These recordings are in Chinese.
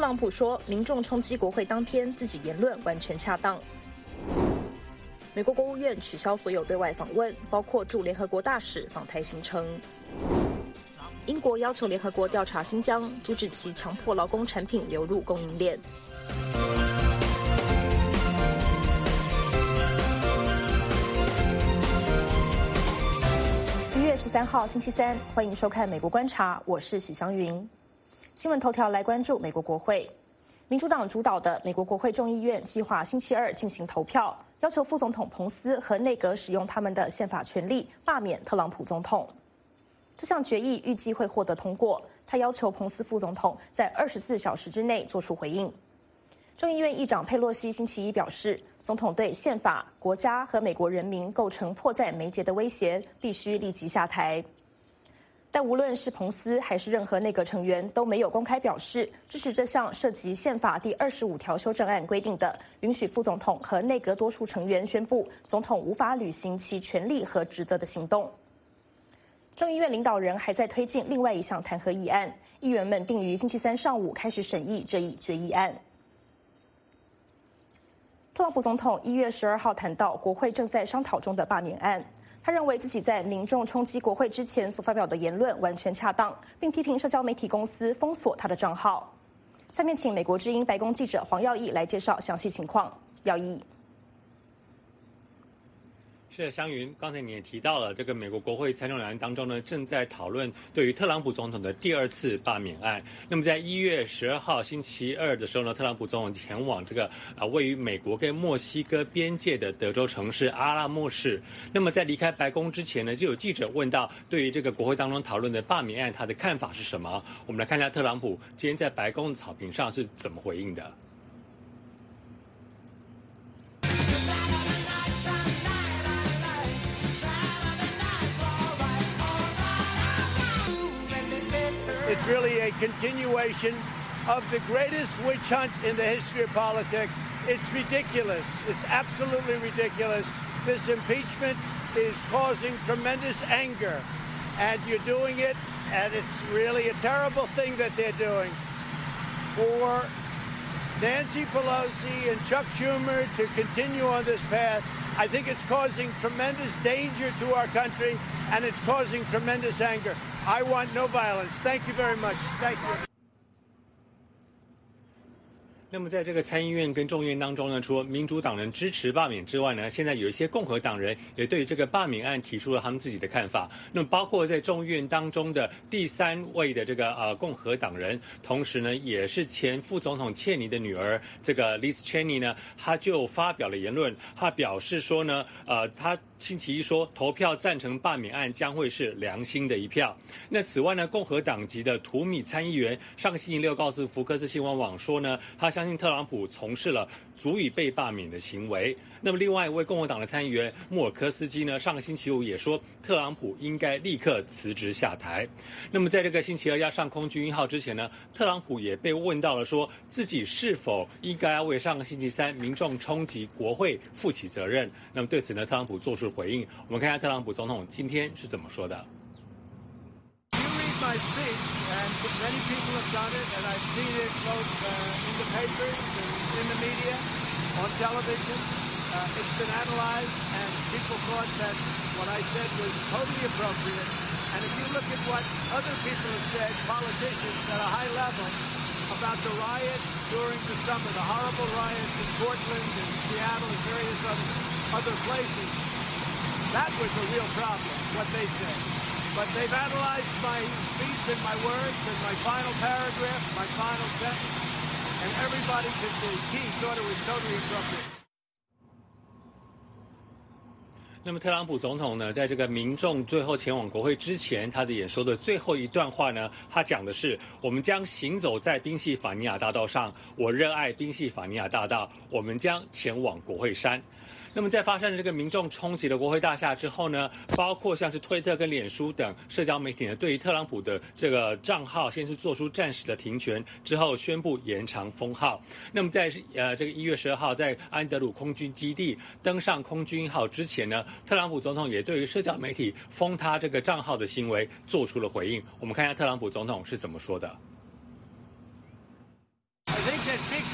朗普说，民众冲击国会当天，自己言论完全恰当。美国国务院取消所有对外访问，包括驻联合国大使访台行程。英国要求联合国调查新疆，阻止其强迫劳工产品流入供应链。1月13号星期三，欢迎收看《美国观察》，我是许湘云。新闻头条来关注美国国会，民主党主导的美国国会众议院计划星期二进行投票，要求副总统彭斯和内阁使用他们的宪法权力罢免特朗普总统。这项决议预计会获得通过，他要求彭斯副总统在24小时之内做出回应。众议院议长佩洛西星期一表示，总统对宪法、国家和美国人民构成迫在眉睫的威胁，必须立即下台。但无论是彭斯还是任何内阁成员都没有公开表示支持这项涉及宪法第25条修正案规定的允许副总统和内阁多数成员宣布总统无法履行其权利和职责的行动。众议院领导人还在推进另外一项弹劾议案，议员们定于星期三上午开始审议这一决议案。特朗普总统1月12号谈到国会正在商讨中的罢免案，他认为自己在民众冲击国会之前所发表的言论完全恰当，并批评社交媒体公司封锁他的账号。下面请美国之音白宫记者黄耀义来介绍详细情况。耀义。 是湘云，刚才你也提到了，这个美国国会参众两院当中呢，正在讨论对于特朗普总统的第二次罢免案。那么在1月12号星期二的时候呢，特朗普总统前往这个位于美国跟墨西哥边界的德州城市阿拉莫市。那么在离开白宫之前呢，就有记者问到，对于这个国会当中讨论的罢免案，他的看法是什么？我们来看一下特朗普今天在白宫的草坪上是怎么回应的。 It's really a continuation of the greatest witch hunt in the history of politics. It's ridiculous. It's absolutely ridiculous. This impeachment is causing tremendous anger, and you're doing it, and it's really a terrible thing that they're doing. For Nancy Pelosi and Chuck Schumer to continue on this path, I think it's causing tremendous danger to our country, and it's causing tremendous anger. I want no violence. Thank you very much. Thank you. 那么在这个参议院跟众议院当中呢，除了民主党人支持罢免之外呢，现在有一些共和党人也对这个罢免案提出了他们自己的看法。那么包括在众议院当中的第3位的这个共和党人，同时呢也是前副总统切尼的女儿这个 Liz Cheney 呢，她就发表了言论，她表示说呢，她星期一说，投票赞成罢免案将会是良心的一票。那此外呢，共和党籍的图米参议员上个星期六告诉福克斯新闻网说呢，他相信特朗普从事了足以被罢免的行为。那么另外一位共和党的参议员穆尔科斯基呢，上个星期五也说，特朗普应该立刻辞职下台。那么在这个星期二要上空军1号之前呢，特朗普也被问到了说自己是否应该要为上个星期三民众冲击国会负起责任。那么对此呢，特朗普做出回应。我们看一下特朗普总统今天是怎么说的。 My speech, and many people have done it, and I've seen it both in the papers and in the media, on television. It's been analyzed, and people thought that what I said was totally appropriate. And if you look at what other people have said, politicians at a high level, about the riots during the summer, the horrible riots in Portland and Seattle and various other places, that was a real problem, what they said. But they've analyzed my speech and my words and my final paragraph, my final sentence, and everybody could see he thought it was totally appropriate. 那么特朗普总统呢，在这个民众最后前往国会之前，他的演说的最后一段话呢，他讲的是：我们将行走在宾夕法尼亚大道上，我热爱宾夕法尼亚大道，我们将前往国会山。那么在发生了这个民众冲击了国会大厦之后呢，包括像是推特跟脸书等社交媒体呢，对于特朗普的这个账号先是做出暂时的停权，之后宣布延长封号。那么在这个1月12号在安德鲁空军基地登上空军1号之前呢，特朗普总统也对于社交媒体封他这个账号的行为做出了回应。我们看一下特朗普总统是怎么说的。 I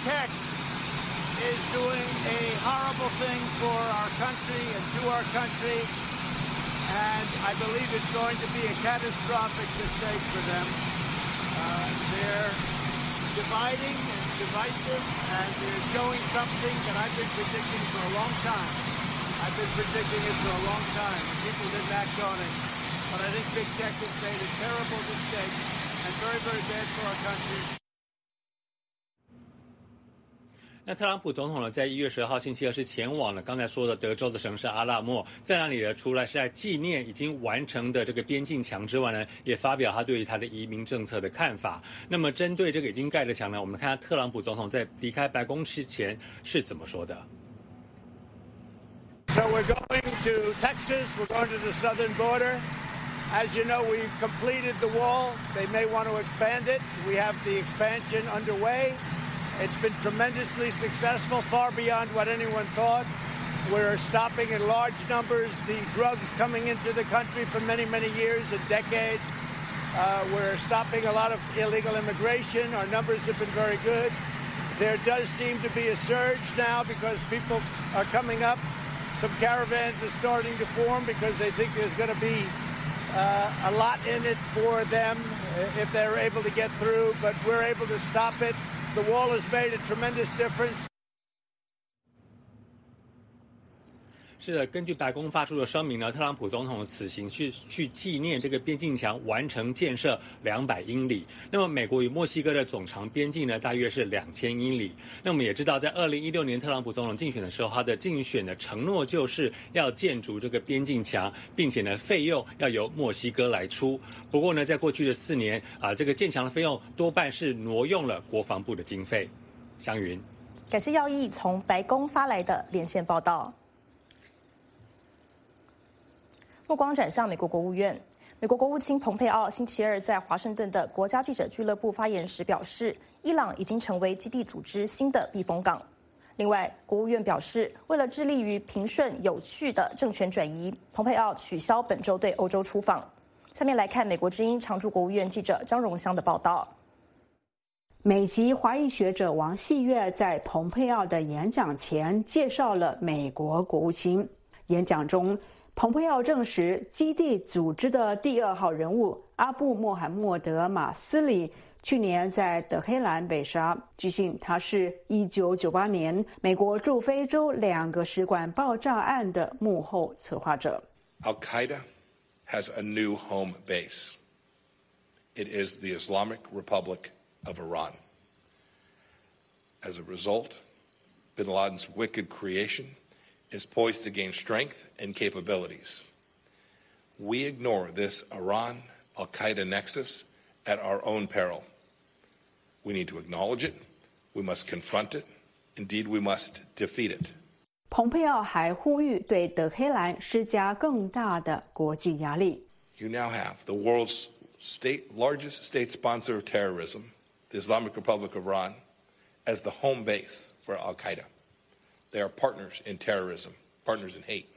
tech is doing a horrible thing for our country and to our country, and I believe it's going to be a catastrophic mistake for them. They're dividing and divisive, and they're showing something that I've been predicting for a long time. I've been predicting it for a long time, and people didn't act on it. But I think big tech has made a terrible mistake and very, very bad for our country. 那特朗普总统呢，在1月12号星期二是前往了刚才说的德州的城市阿拉莫，在那里呢，除了是在纪念已经完成的这个边境墙之外呢，也发表他对于他的移民政策的看法。那么针对这个已经盖的墙呢，我们看看特朗普总统在离开白宫之前是怎么说的。 So we're going to Texas. We're going to the southern border. As you know, we've completed the wall. They may want to expand it. We have the expansion underway. It's been tremendously successful, far beyond what anyone thought. We're stopping in large numbers the drugs coming into the country for many, many years and decades. We're stopping a lot of illegal immigration. Our numbers have been very good. There does seem to be a surge now because people are coming up. Some caravans are starting to form because they think there's going to be a lot in it for them if they're able to get through, but we're able to stop it. The wall has made a tremendous difference. 是的，根据白宫发出的声明呢，特朗普总统此行是去纪念这个边境墙完成建设200英里。那么美国与墨西哥的总长边境呢，大约是2000英里。那我们也知道，在2016年特朗普总统竞选的时候，他的竞选的承诺就是要建筑这个边境墙，并且呢，费用要由墨西哥来出。不过呢，在过去的4年这个建墙的费用多半是挪用了国防部的经费。湘云， 感谢耀义从白宫发来的连线报道。目光转向美国国务院，美国国务卿蓬佩奥星期二在华盛顿的国家记者俱乐部发言时表示，伊朗已经成为基地组织新的避风港。另外，国务院表示，为了致力于平顺有序的政权转移，蓬佩奥取消本周对欧洲出访。下面来看美国之音常驻国务院记者张荣香的报道。 美籍华裔学者王细月在蓬佩奥的演讲前介绍了美国国务卿。演讲中，蓬佩奥证实，基地组织的第2号人物阿布穆罕默德·马斯里去年在德黑兰被杀。据信，他是1998年美国驻非洲2个使馆爆炸案的幕后策划者。 Al-Qaeda has a new home base. It is the Islamic Republic of Iran. As a result, bin Laden's wicked creation is poised to gain strength and capabilities. We ignore this Iran-Al-Qaeda nexus at our own peril. We need to acknowledge it. We must confront it. Indeed, we must defeat it. 蓬佩奥还呼吁对德黑兰施加更大的国际压力。 You now have the world's largest state sponsor of terrorism, the Islamic Republic of Iran, as the home base for Al-Qaeda. They are partners in terrorism, partners in hate.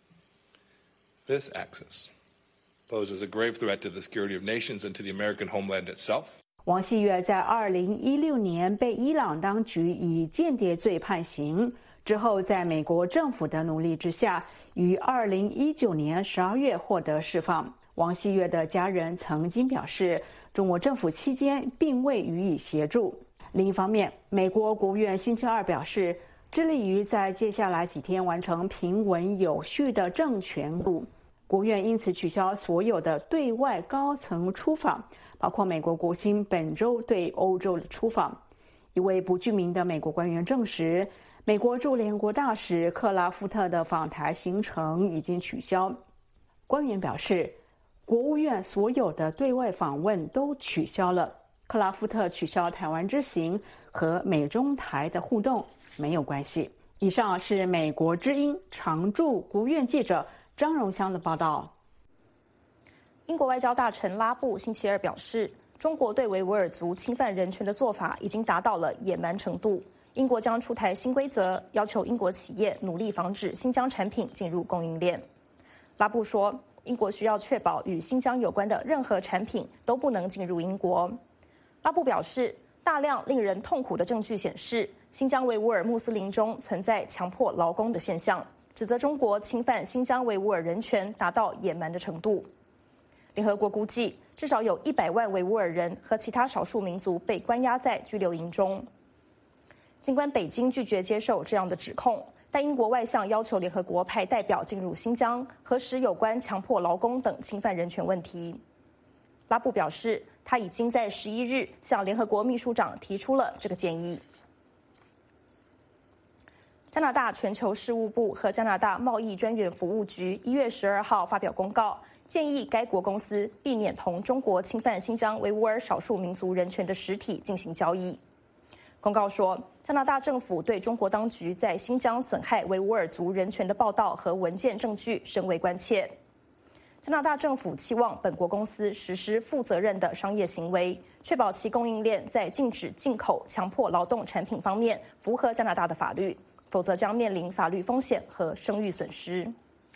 This axis poses a grave threat to the security of nations and to the American homeland itself. 王细月在2016年被伊朗当局以间谍罪判刑，之后在美国政府的努力之下，于2019年12月获得释放。王细月的家人曾经表示，中国政府期间并未予以协助。另一方面，美国国务院星期二表示，致力于在接下来几天完成平稳有序的政权部。国务院因此取消所有的对外高层出访，包括美国国务卿本周对欧洲的出访。一位不具名的美国官员证实，美国驻联合国大使克拉夫特的访台行程已经取消。官员表示，国务院所有的对外访问都取消了。克拉夫特取消台湾之行和美中台的互动没有关系。以上是美国之音常驻国务院记者张荣香的报道。 英国外交大臣拉布星期二表示，中国对维吾尔族侵犯人权的做法已经达到了野蛮程度。英国将出台新规则，要求英国企业努力防止新疆产品进入供应链。拉布说，英国需要确保与新疆有关的任何产品都不能进入英国。拉布表示， 大量令人痛苦的证据显示，新疆维吾尔穆斯林中存在强迫劳工的现象，指责中国侵犯新疆维吾尔人权达到野蛮的程度。联合国估计，至少有100万维吾尔人和其他少数民族被关押在拘留营中。尽管北京拒绝接受这样的指控，但英国外相要求联合国派代表进入新疆，核实有关强迫劳工等侵犯人权问题。拉布表示，他已经在11日向联合国秘书长提出了这个建议。加拿大全球事务部和加拿大贸易专员服务局1月12号发表公告，建议该国公司避免同中国侵犯新疆维吾尔少数民族人权的实体进行交易。公告说，加拿大政府对中国当局在新疆损害维吾尔族人权的报道和文件证据深为关切。加拿大政府期望本国公司实施负责任的商业行为，确保其供应链在禁止进口强迫劳动产品方面符合加拿大的法律，否则将面临法律风险和声誉损失。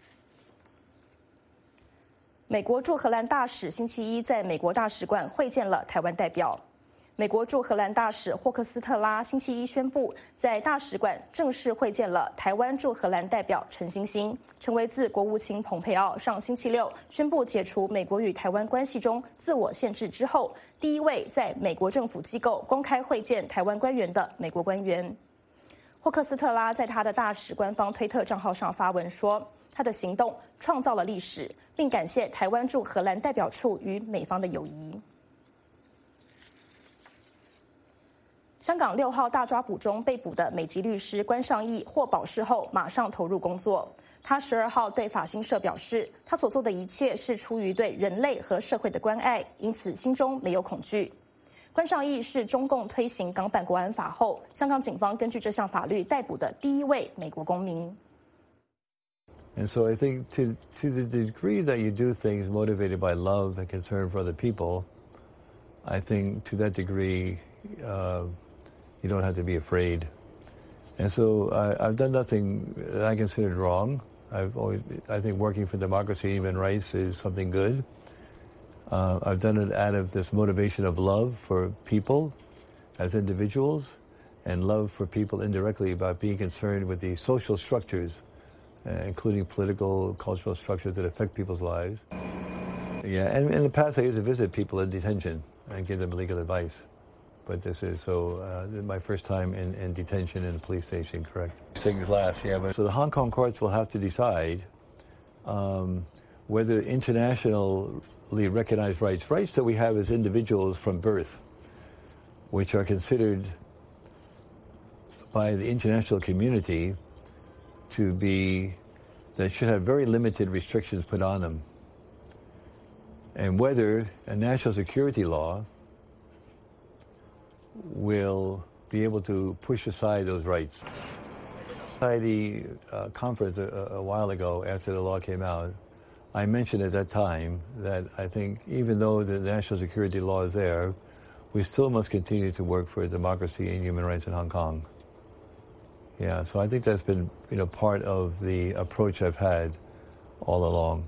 美国驻荷兰大使星期一在美国大使馆会见了台湾代表。美国驻荷兰大使霍克斯特拉星期一宣布，在大使馆正式会见了台湾驻荷兰代表陈欣欣，成为自国务卿蓬佩奥上星期六宣布解除美国与台湾关系中自我限制之后，第一位在美国政府机构公开会见台湾官员的美国官员。霍克斯特拉在他的大使官方推特账号上发文说，他的行动创造了历史，并感谢台湾驻荷兰代表处与美方的友谊。香港6号大抓捕中被捕的美籍律师关尚义获保释后，马上投入工作。他12号对法新社表示，他所做的一切是出于对人类和社会的关爱，因此心中没有恐惧。关尚义是中共推行港版国安法后，香港警方根据这项法律逮捕的第一位美国公民。 And so I think to the degree that you do things motivated by love and concern for other people, I think to that degree, you don't have to be afraid. And so I've done nothing that I considered wrong. I think working for democracy and human rights is something good. I've done it out of this motivation of love for people as individuals and love for people indirectly about being concerned with the social structures, including political, cultural structures that affect people's lives. Yeah, and in the past I used to visit people in detention and give them legal advice. But this is my first time in detention in a police station, correct? Things last, yeah. But so the Hong Kong courts will have to decide whether internationally recognized rights that we have as individuals from birth, which are considered by the international community to be, that should have very limited restrictions put on them, and whether a national security law will be able to push aside those rights. Society conference a while ago after the law came out, I mentioned at that time that I think even though the national security law is there, we still must continue to work for democracy and human rights in Hong Kong. Yeah, so I think that's been, part of the approach I've had all along.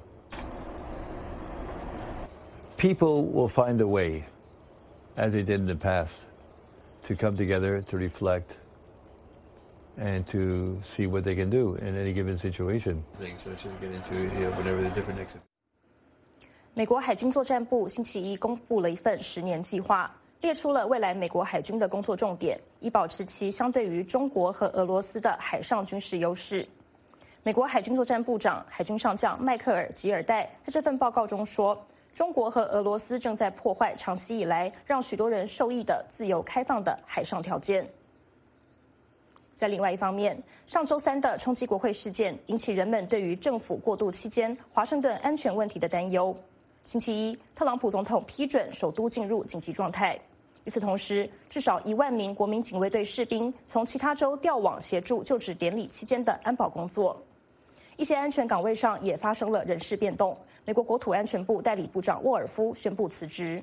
People will find a way, as they did in the past, to come together, to reflect, and to see what they can do in any given situation. So let's just get into whatever the different next. 美国海军作战部星期一公布了一份10年计划，列出了未来美国海军的工作重点，以保持其相对于中国和俄罗斯的海上军事优势。美国海军作战部长海军上将迈克尔·吉尔戴在这份报告中说，中国和俄罗斯正在破坏长期以来让许多人受益的自由开放的海上条件。在另外一方面，上周3的冲击国会事件引起人们对于政府过渡期间华盛顿安全问题的担忧。星期一，特朗普总统批准首都进入紧急状态。与此同时，至少1万名国民警卫队士兵从其他州调往协助就职典礼期间的安保工作。一些安全岗位上也发生了人事变动。美国国土安全部代理部长沃尔夫宣布辞职。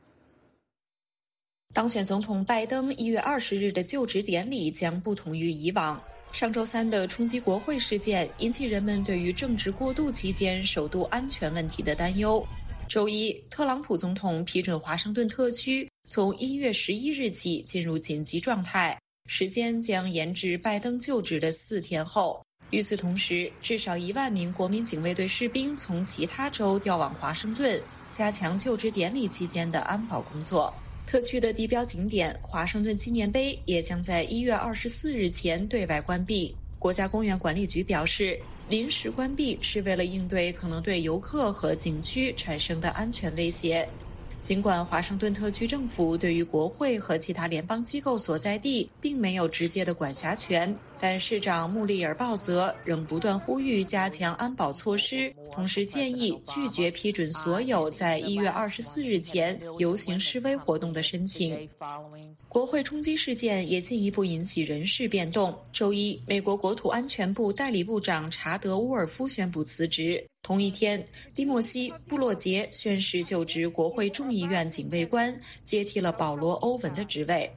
当选总统拜登1月20日的就职典礼将不同于以往。上周3的冲击国会事件引起人们对于政治过渡期间首都安全问题的担忧。 周一，特朗普总统批准华盛顿特区从1月11日起进入紧急状态，时间将延至拜登就职的4天后。与此同时，至少1万名国民警卫队士兵从其他州调往华盛顿，加强就职典礼期间的安保工作。特区的地标景点华盛顿纪念碑也将在1月24日前对外关闭。国家公园管理局表示，临时关闭是为了应对可能对游客和景区产生的安全威胁。尽管华盛顿特区政府对于国会和其他联邦机构所在地并没有直接的管辖权，但市长穆利尔鲍泽仍不断呼吁加强安保措施，同时建议拒绝批准所有在1月24日前游行示威活动的申请。国会冲击事件也进一步引起人事变动。周一，美国国土安全部代理部长查德·乌尔夫宣布辞职。同一天，蒂莫西·布洛杰宣誓就职国会众议院警卫官，接替了保罗·欧文的职位。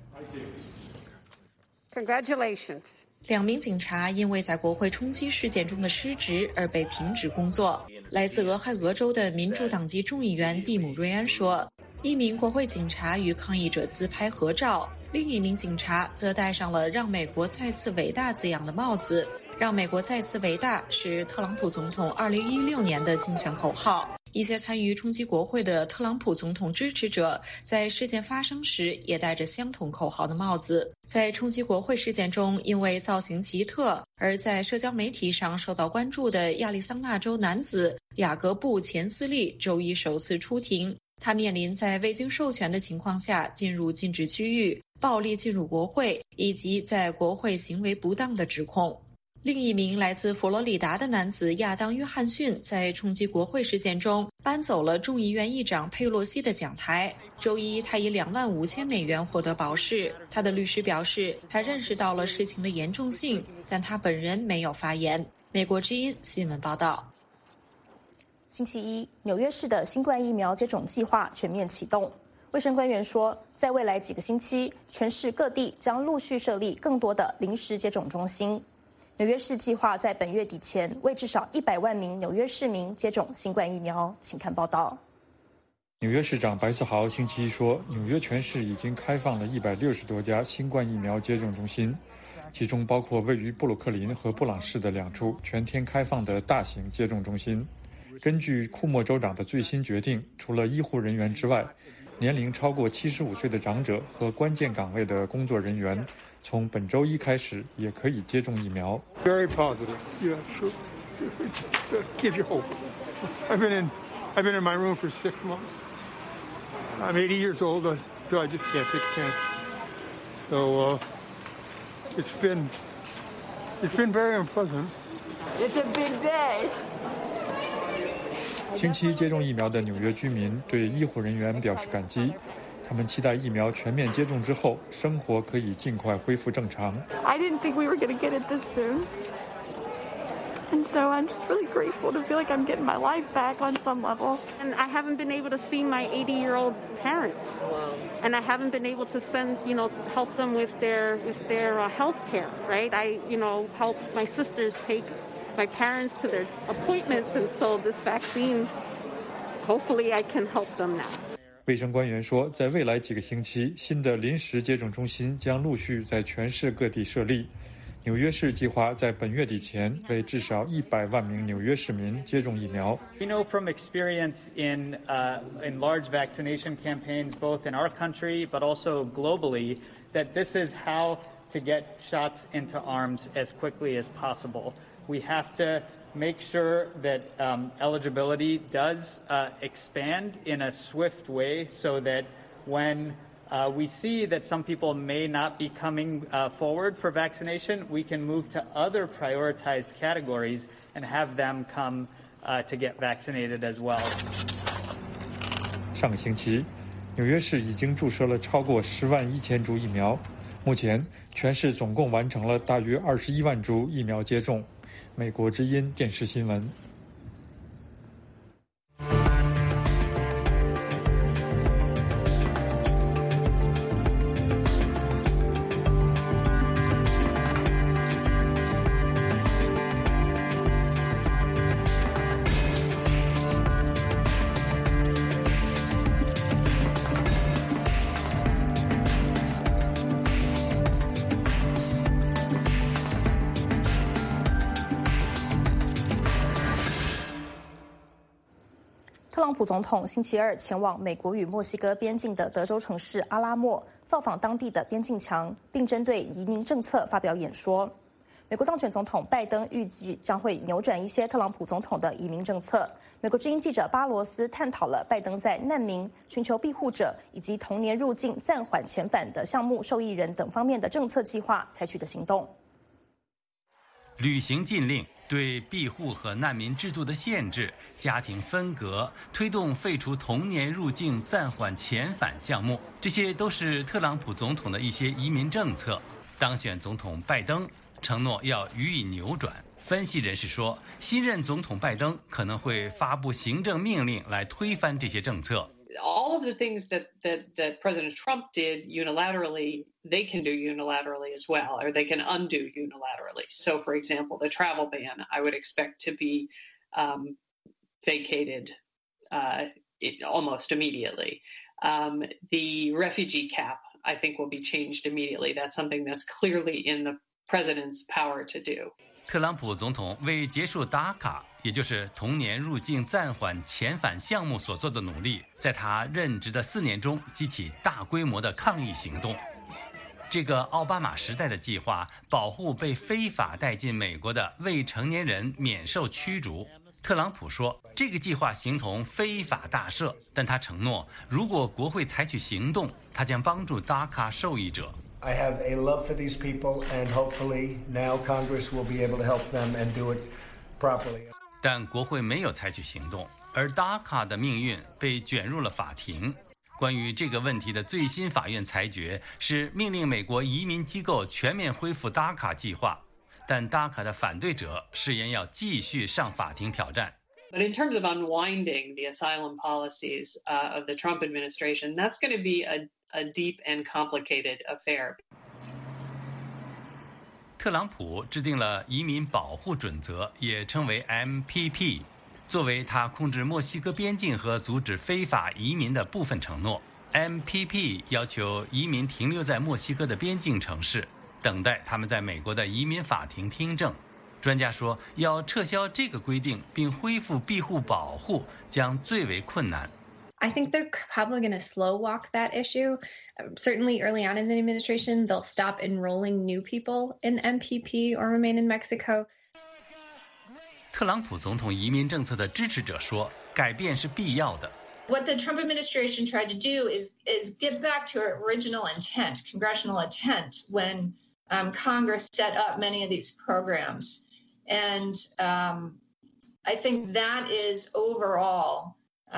Congratulations. 2名警察因为在国会冲击事件中的失职而被停止工作。来自俄亥俄州的民主党籍众议员蒂姆·瑞安说，1名国会警察与抗议者自拍合照，另1名警察则戴上了让美国再次伟大字样的帽子。让美国再次伟大是特朗普总统2016年的竞选口号。一些参与冲击国会的特朗普总统支持者在事件发生时也戴着相同口号的帽子。在冲击国会事件中，因为造型奇特而在社交媒体上受到关注的亚利桑那州男子雅各布·钱斯利周一首次出庭，他面临在未经授权的情况下进入禁止区域、暴力进入国会以及在国会行为不当的指控。另1名来自佛罗里达的男子亚当·约翰逊在冲击国会事件中搬走了众议院议长佩洛西的讲台。周一，他以$25,000获得保释。他的律师表示，他认识到了事情的严重性，但他本人没有发言。美国之音新闻报道。 星期一，纽约市的新冠疫苗接种计划全面启动。卫生官员说，在未来几个星期，全市各地将陆续设立更多的临时接种中心。纽约市计划在本月底前为至少100万名纽约市民接种新冠疫苗。请看报道。 纽约市长白思豪星期一说，纽约全市已经开放了160多家新冠疫苗接种中心，其中包括位于布鲁克林和布朗市的2处全天开放的大型接种中心。根据库莫州长的最新决定，除了医护人员之外，年龄超过75岁的长者和关键岗位的工作人员从本周一开始也可以接种疫苗。 Very positive. Yeah, sure. Gives you hope. I've been in my room for 6 months. I'm 80 years old, so I just can't take a chance. So it's been very unpleasant. It's a big day. 星期接种疫苗的纽约居民对医护人员表示感激，他们期待疫苗全面接种之后，生活可以尽快恢复正常。 I didn't think we were going to get it this soon. And so I'm just really grateful to feel like I'm getting my life back on some level. And I haven't been able to see my 80-year-old parents. And I haven't been able to help them with their health care, right? I, help my sisters take my parents to their appointments. And so this vaccine, hopefully I can help them now. 卫生官员说，在未来几个星期，新的临时接种中心将陆续在全市各地设立。纽约市计划在本月底前为至少100万名纽约市民接种疫苗。 We know from experience in large vaccination campaigns, both in our country but also globally, that this is how to get shots into arms as quickly as possible. We have to make sure that eligibility does expand in a swift way so that when we see that some people may not be coming forward for vaccination, we can move to other prioritized categories and have them come to get vaccinated as well. 上个星期，纽约市已经注射了超过10万1千株疫苗，目前全市总共完成了大约21万株疫苗接种。美国之音电视新闻。 朗普总统星期二前往美国与墨西哥边境的德州城市阿拉莫，造访当地的边境墙，并针对移民政策发表演说。美国当选总统拜登预计将会扭转一些特朗普总统的移民政策。美国之音记者巴罗斯探讨了拜登在难民、寻求庇护者以及童年入境暂缓遣返的项目受益人等方面的政策计划采取的行动。 旅行禁令、对庇护和难民制度的限制、家庭分隔、推动废除童年入境暂缓遣返项目，这些都是特朗普总统的一些移民政策。当选总统拜登承诺要予以扭转。分析人士说，新任总统拜登可能会发布行政命令来推翻这些政策。 All of the things that President Trump did unilaterally, they can do unilaterally as well, or they can undo unilaterally. So, for example, the travel ban, I would expect to be vacated almost immediately. The refugee cap, I think, will be changed immediately. That's something that's clearly in the president's power to do. 特朗普总统为结束DACA，也就是童年入境暂缓遣返项目所做的努力，在他任职的4年中激起大规模的抗议行动。这个奥巴马时代的计划保护被非法带进美国的未成年人免受驱逐。特朗普说，这个计划形同非法大赦，但他承诺，如果国会采取行动，他将帮助 DACA 受益者。 I have a love for these people, and hopefully now Congress will be able to help them and do it properly. 但国会没有采取行动，而 DACA 的命运被卷入了法庭。关于这个问题的最新法院裁决是命令美国移民机构全面恢复 DACA 计划，但 DACA 的反对者誓言要继续上法庭挑战。 But in terms of unwinding the asylum policies of the Trump administration, that's going to be a deep and complicated affair. 特朗普制定了移民保护准则，也称为 MPP， 作为他控制墨西哥边境和阻止非法移民的部分承诺。MPP 要求移民停留在墨西哥的边境城市，等待他们在美国的移民法庭听证。专家说，要撤销这个规定并恢复庇护保护将最为困难。 I think they're probably going to slow walk that issue. Certainly early on in the administration, they'll stop enrolling new people in MPP or remain in Mexico. 特朗普总统移民政策的支持者说，改变是必要的。 What the Trump administration tried to do is get back to our original intent, congressional intent, when Congress set up many of these programs. And I think that is overall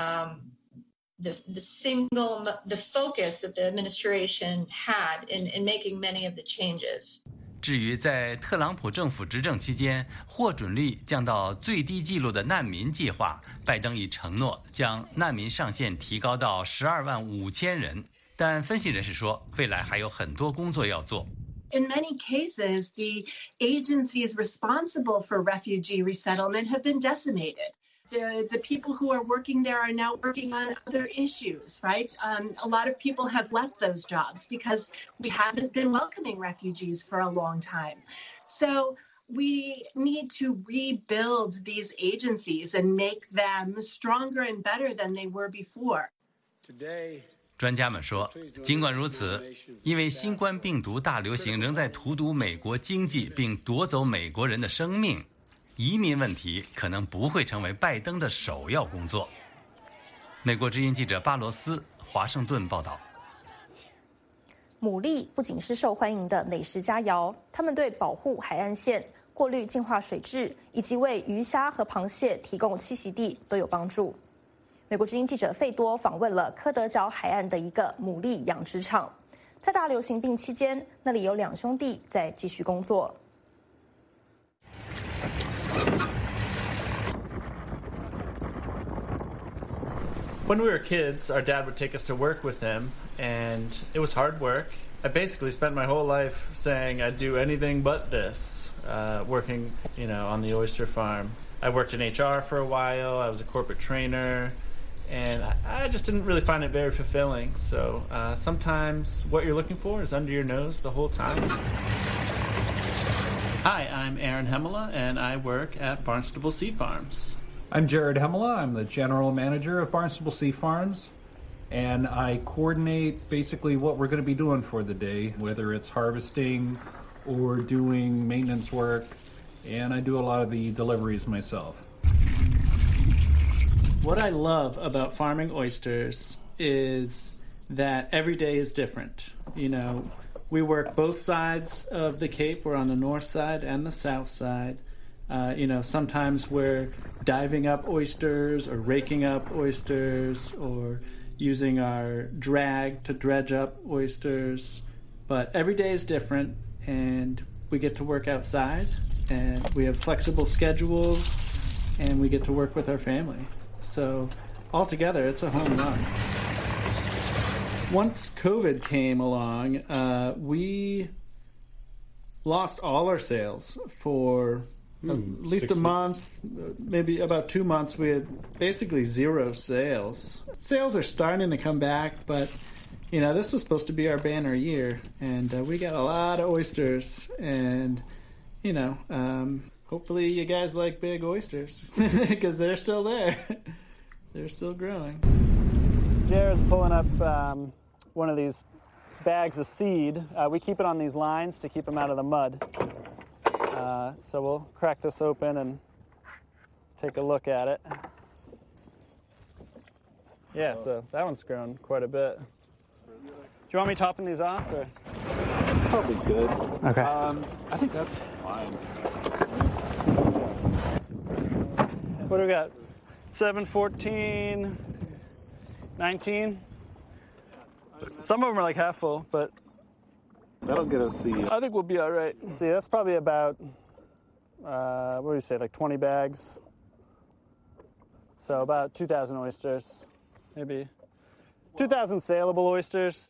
the focus that the administration had in making many of the changes. 至于在特朗普政府执政期间获准率降到最低纪录的难民计划，拜登已承诺将难民上限提高到12万5千人。但分析人士说，未来还有很多工作要做。 In many cases, the agencies responsible for refugee resettlement have been decimated. The people who are working there are now working on other issues, right? A lot of people have left those jobs because we haven't been welcoming refugees for a long time. So we need to rebuild these agencies and make them stronger and better than they were before. Today, 专家们说，尽管如此，因为新冠病毒大流行仍在荼毒美国经济并夺走美国人的生命，移民问题可能不会成为拜登的首要工作。美国之音记者巴罗斯，华盛顿报道。 牡蛎不仅是受欢迎的美食佳肴，它们对保护海岸线、过滤净化水质以及为鱼虾和螃蟹提供栖息地都有帮助。美国之音记者费多访问了科德角海岸的一个牡蛎养殖场，在大流行病期间，那里有2兄弟在继续工作。 When we were kids, our dad would take us to work with him, and it was hard work. I basically spent my whole life saying I'd do anything but this, working, on the oyster farm. I worked in HR for a while. I was a corporate trainer, and I just didn't really find it very fulfilling. So sometimes what you're looking for is under your nose the whole time. Hi, I'm Aaron Hemela, and I work at Barnstable Sea Farms. I'm Jared Hemela. I'm the general manager of Barnstable Sea Farms, and I coordinate basically what we're going to be doing for the day, whether it's harvesting or doing maintenance work, and I do a lot of the deliveries myself. What I love about farming oysters is that every day is different. You know, we work both sides of the Cape. We're on the north side and the south side. You know, sometimes we're diving up oysters or raking up oysters or using our drag to dredge up oysters. But every day is different, and we get to work outside, and we have flexible schedules, and we get to work with our family. So altogether, it's a home run. Once COVID came along, we lost all our sales for at least a month, maybe about 2 months. We had basically zero sales. Sales are starting to come back, but you know, this was supposed to be our banner year, and we got a lot of oysters, and you know, hopefully you guys like big oysters because they're still there. They're still growing. Jared's pulling up one of these bags of seed. We keep it on these lines to keep them out of the mud. So we'll crack this open and take a look at it. Yeah, so that one's grown quite a bit. Do you want me topping these off? Or? Probably good. Okay. I think that's fine. What do we got? 7, 14, 19? Some of them are like half full, but that'll get us the... I think we'll be all right. See, that's probably about, what do you say, like 20 bags? So about 2,000 oysters, maybe 2,000 saleable oysters.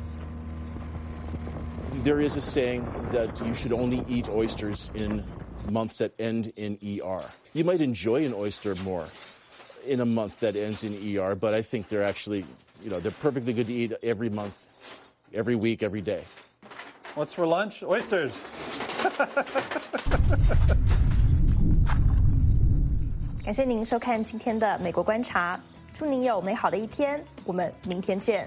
There is a saying that you should only eat oysters in months that end in ER. You might enjoy an oyster more in a month that ends in ER, but I think they're actually, you know, they're perfectly good to eat every month, every week, every day. What's for lunch? Oysters. 感谢您收看今天的美国观察，祝您有美好的一天，我们明天见。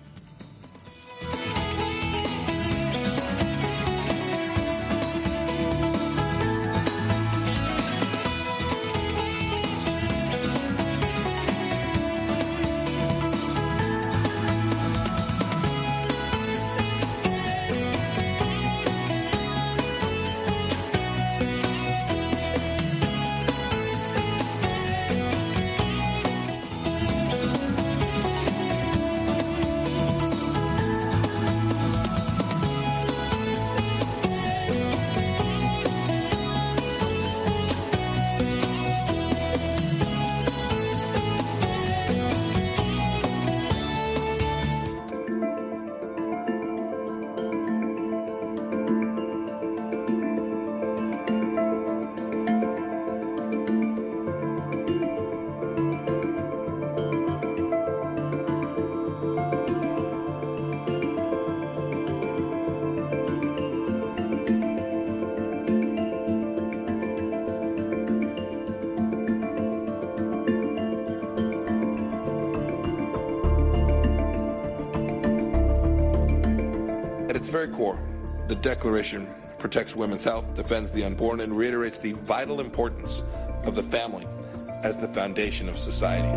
At its very core, the Declaration protects women's health, defends the unborn, and reiterates the vital importance of the family as the foundation of society.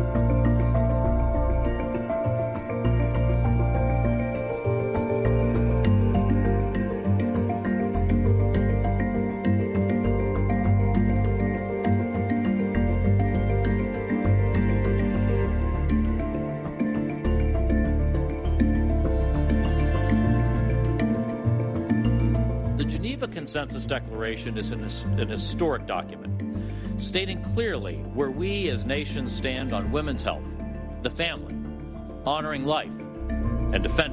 The Consensus Declaration is an historic document, stating clearly where we as nations stand on women's health, the family, honoring life, and defending